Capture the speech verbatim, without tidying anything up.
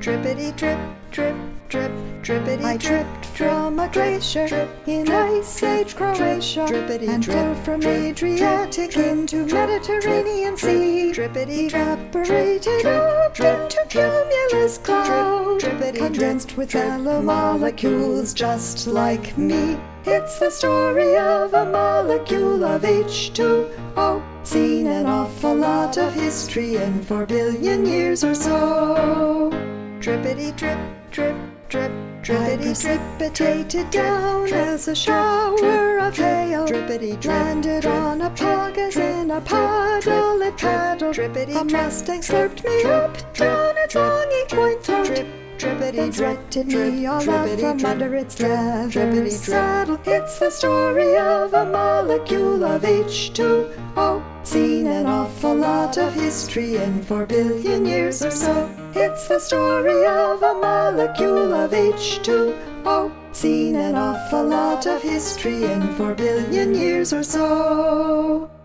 Drippity drip, drip, drip, drippity I drip, dripped from a glacier drip, in drip, Ice Age Croatia, drippity and drip, flew from drip, Adriatic drip, into drip, Mediterranean drip, Sea, drippity drip, evaporated drip, up drip, into cumulus drip, cloud, drippity condensed drip, with drip, yellow molecules just like me. It's the story of a molecule of H two O, seen an awful lot of history in four billion years or so. Drippity drip, drip, drip, I drippity precipitated down as a shower of hail, drippity drip, landed on a pog as in a paddle it paddled. drippity A drip, Mustang slurped me up down its long equine throat, drip, drippity then drip, sweated drip, me all out drippity from drip, under its drip, leather drippity drip. saddle. It's the story of a molecule of H two O, seen an awful lot of history in four billion years or so. It's the story of a molecule of H two O, seen an awful lot of history in four billion years or so.